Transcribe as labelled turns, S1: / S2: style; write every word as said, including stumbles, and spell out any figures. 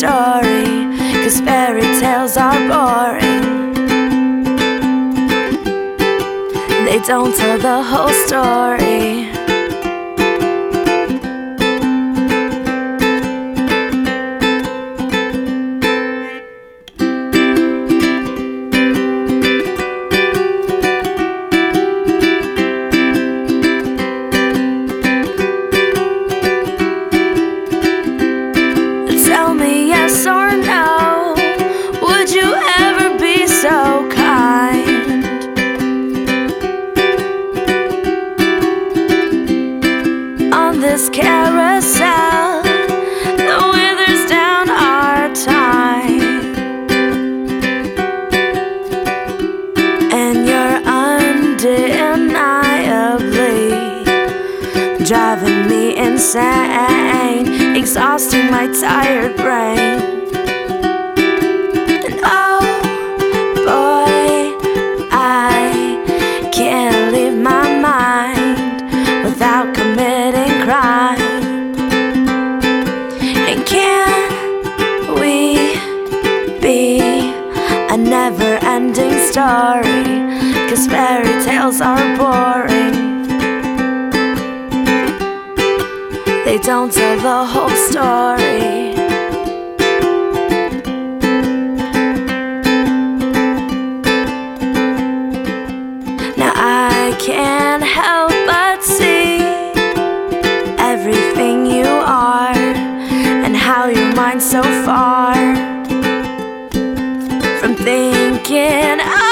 S1: story, 'cause fairy tales are boring. They don't tell the whole story. Tell me yes or no, would you ever be so kind? On this carousel that withers down our time, and you're undeniably driving me insane, exhausting my tired brain. And oh boy, I can't leave my mind without committing crime. And can we be a never-ending story, 'cause fairy tales are boring. They don't tell the whole story. Now I can't help but see everything you are, and how your mind's so far from thinking